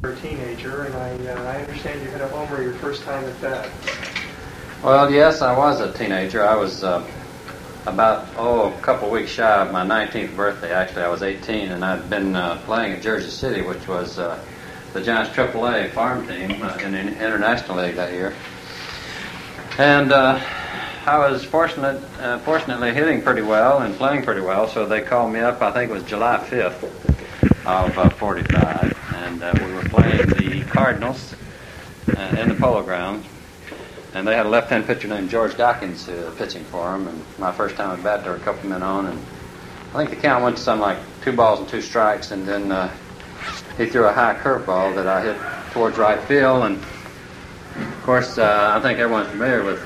a teenager, and I understand you hit a homer your first time at bat. Well, yes, I was a teenager. I was about, a couple weeks shy of my 19th birthday. Actually, I was 18, and I'd been playing at Jersey City, which was the Giants AAA farm team in the International League that year. And I was fortunately hitting pretty well and playing pretty well, so they called me up. I think it was July 5th of 45, and we were playing the Cardinals in the Polo Grounds. And they had a left-hand pitcher named George Dawkins pitching for them. And my first time at bat, there were a couple men on, and I think the count went to something like 2 balls and 2 strikes. And then he threw a high curveball that I hit towards right field. And of course, I think everyone's familiar with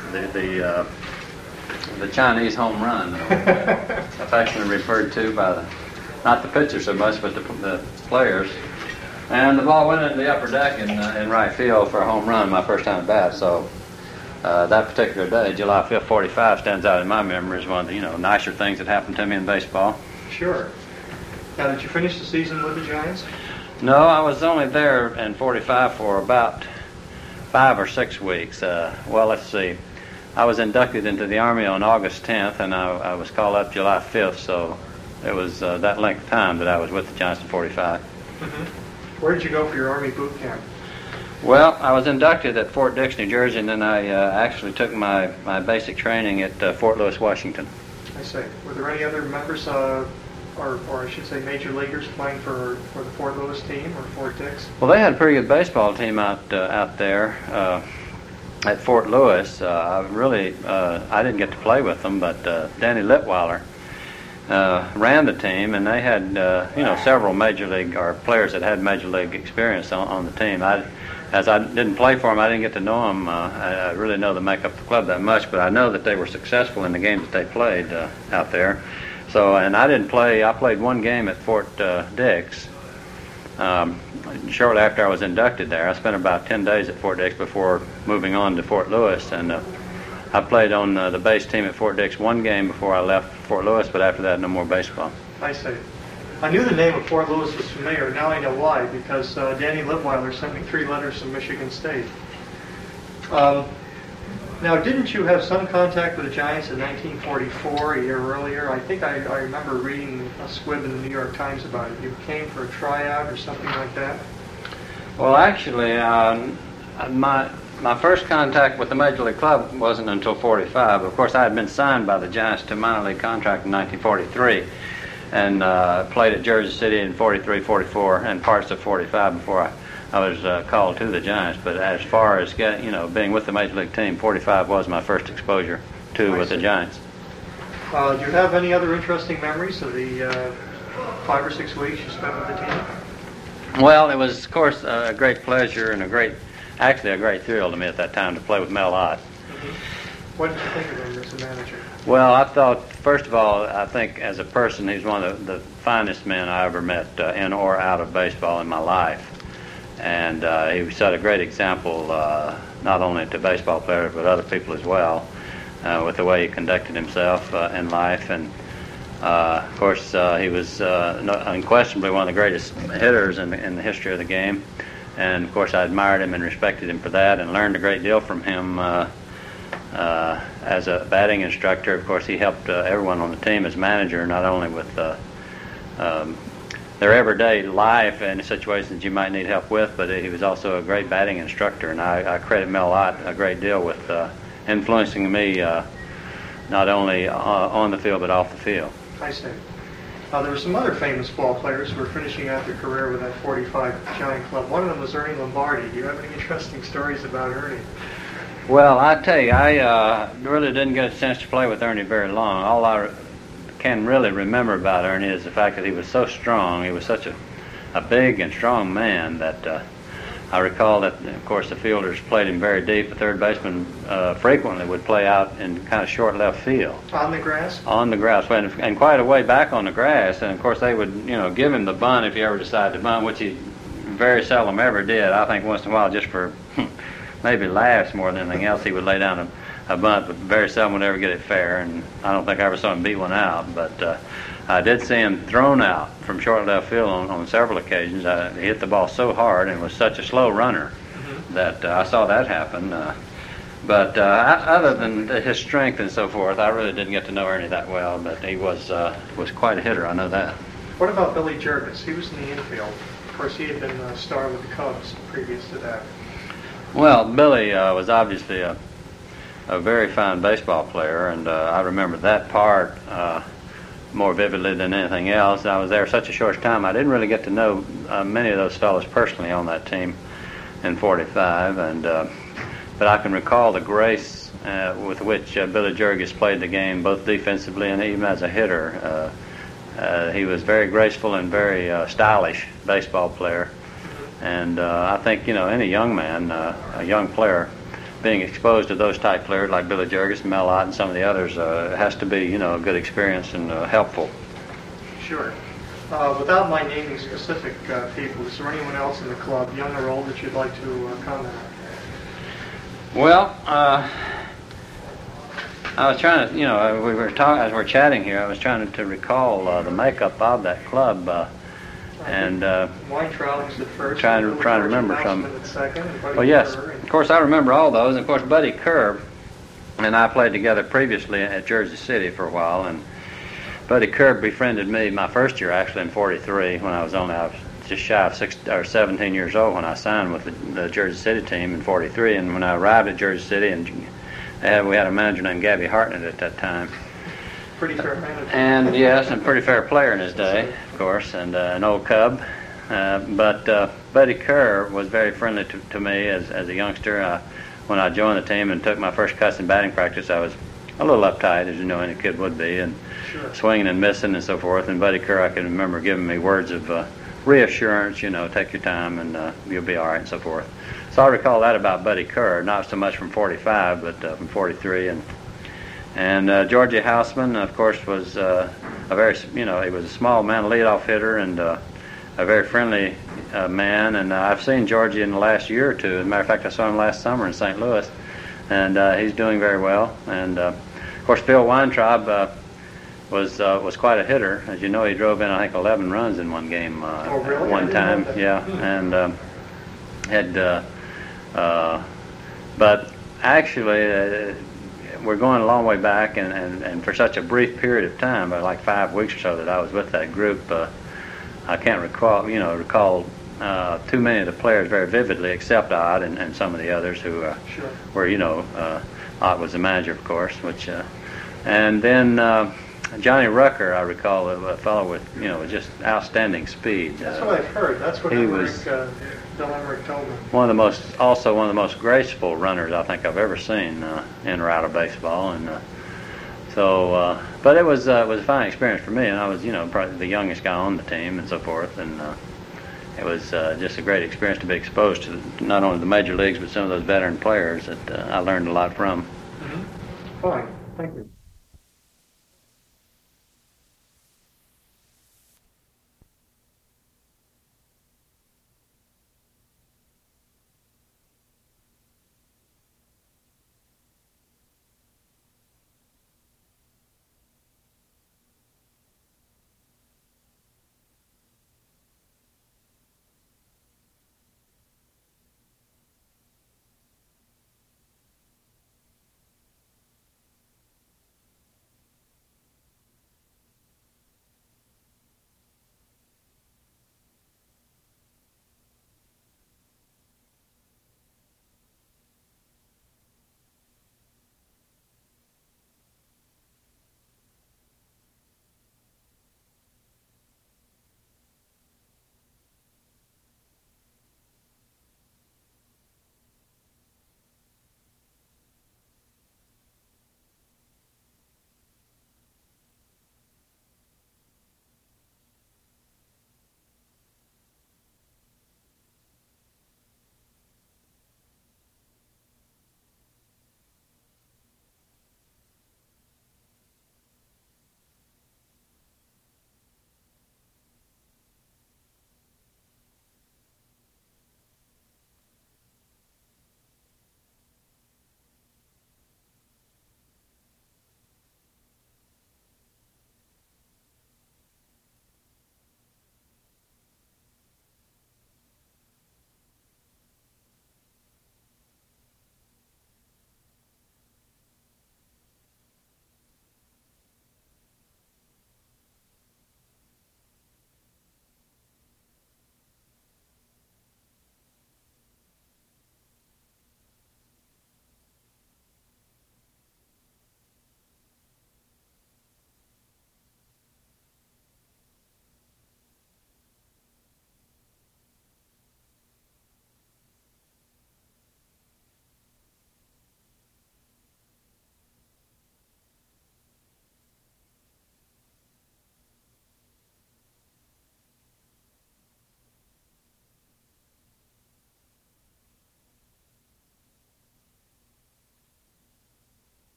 the Chinese home run, affectionately referred to by not the pitcher so much, but the players. And the ball went into the upper deck in right field for a home run. My first time at bat, so. That particular day, July 5th, 45, stands out in my memory as one of the nicer things that happened to me in baseball. Sure. Now, did you finish the season with the Giants? No, I was only there in 45 for about 5 or 6 weeks. Well, let's see. I was inducted into the Army on August 10th, and I was called up July 5th, so it was that length of time that I was with the Giants in 45. Mm-hmm. Where did you go for your Army boot camp? Well, I was inducted at Fort Dix, New Jersey, and then I actually took my basic training at Fort Lewis, Washington. I see. Were there any other members, or I should say major leaguers, playing for the Fort Lewis team or Fort Dix? Well, they had a pretty good baseball team out there at Fort Lewis. I didn't get to play with them, but Danny Litweiler ran the team, and they had several major league or players that had major league experience on the team. As I didn't play for them, I didn't get to know them. I really know the makeup of the club that much, but I know that they were successful in the games that they played out there. So, and I didn't play. I played one game at Fort Dix. Shortly after I was inducted there, I spent about 10 days at Fort Dix before moving on to Fort Lewis, and I played on the base team at Fort Dix one game before I left Fort Lewis, but after that, no more baseball. I see. I knew the name of Fort Lewis was familiar. Now I know why, because Danny Litweiler sent me 3 letters from Michigan State. Now, didn't you have some contact with the Giants in 1944, a year earlier? I think I remember reading a squib in the New York Times about it. You came for a tryout or something like that? Well, actually, my first contact with the Major League Club wasn't until 45. Of course, I had been signed by the Giants to a minor league contract in 1943. And played at Jersey City in 43, 44, and parts of 45 before I was called to the Giants. But as far as being with the Major League team, 45 was my first exposure with the Giants. Do you have any other interesting memories of the 5 or 6 weeks you spent with the team? Well, it was, of course, a great pleasure and a great thrill to me at that time to play with Mel Ott. Mm-hmm. What did you think of him as a manager? Well, I thought, first of all, I think as a person, he's one of the finest men I ever met in or out of baseball in my life. And he set a great example, not only to baseball players, but other people as well, with the way he conducted himself in life. And, of course, he was unquestionably one of the greatest hitters in the history of the game. And, of course, I admired him and respected him for that and learned a great deal from him as a batting instructor. Of course, he helped everyone on the team as manager, not only with their everyday life and situations you might need help with, but he was also a great batting instructor. And I credit Mel Ott a great deal with influencing me not only on the field but off the field. I see. There were some other famous ball players who were finishing out their career with that 45 Giant club. One of them was Ernie Lombardi. Do you have any interesting stories about Ernie? Well, I tell you, I really didn't get a chance to play with Ernie very long. All I can really remember about Ernie is the fact that he was so strong. He was such a big and strong man that I recall that, of course, the fielders played him very deep. The third baseman frequently would play out in kind of short left field. On the grass? On the grass, and quite a way back on the grass. And, of course, they would, give him the bunt if he ever decided to bunt, which he very seldom ever did. I think once in a while, just for maybe laughs more than anything else, he would lay down a bunt, but very seldom would ever get it fair, and I don't think I ever saw him beat one out. But I did see him thrown out from short left field on several occasions. He hit the ball so hard and was such a slow runner that I saw that happen. But other than his strength and so forth, I really didn't get to know Ernie that well. But he was quite a hitter, I know that. What about Billy Jurgis? He was in the infield. Of course, he had been a star with the Cubs previous to that. Well, Billy was obviously a very fine baseball player, and I remember that part more vividly than anything else. I was there such a short time, I didn't really get to know many of those fellows personally on that team in '45, and but I can recall the grace with which Billy Jurgis played the game, both defensively and even as a hitter. He was very graceful and very stylish baseball player, and I think any young man, a young player, being exposed to those type players like Billy Jurgis, Mel Ott, and some of the others has to be a good experience and helpful. Sure. Without my naming specific people, is there anyone else in the club, young or old, that you'd like to comment on? Well, I was trying to, as we're chatting here, I was trying to recall the makeup of that club, and Weintraub was at first. trying to remember some. At second, and Buddy Well, yes, Kerr, of course I remember all those. And of course, Buddy Kerr and I played together previously at Jersey City for a while, and Buddy Kerr befriended me my first year actually in '43 when I was just shy of 17 years old when I signed with the Jersey City team in '43, and when I arrived at Jersey City, and we had a manager named Gabby Hartnett at that time. Pretty fair manager. And yes, and pretty fair player in his day, of course, and an old Cub. But Buddy Kerr was very friendly to me as a youngster. When I joined the team and took my first cuts in batting practice, I was a little uptight, as any kid would be, and swinging and missing and so forth. And Buddy Kerr, I can remember giving me words of reassurance, take your time and you'll be all right and so forth. So I recall that about Buddy Kerr, not so much from '45, but from '43. And Georgie Houseman, of course, was a very, he was a small man, leadoff hitter, and a very friendly man. And I've seen Georgie in the last year or two. As a matter of fact, I saw him last summer in St. Louis, and he's doing very well. And of course, Bill Weintraub was quite a hitter. As you know, he drove in, I think, 11 runs in one game really? one time. Yeah, and but actually. We're going a long way back, and for such a brief period of time, by like 5 weeks or so that I was with that group, I can't recall too many of the players very vividly, except Ott and some of the others who were, Ott was the manager, of course, and then Johnny Rucker, I recall, a fellow with, with just outstanding speed. That's what I've heard. That's what Bill Emmerich told me. One of the most graceful runners I think I've ever seen in or out of baseball, and but it was a fine experience for me, and I was probably the youngest guy on the team and so forth, and it was just a great experience to be exposed to not only the major leagues but some of those veteran players that I learned a lot from. Mm-hmm. Fine, thank you.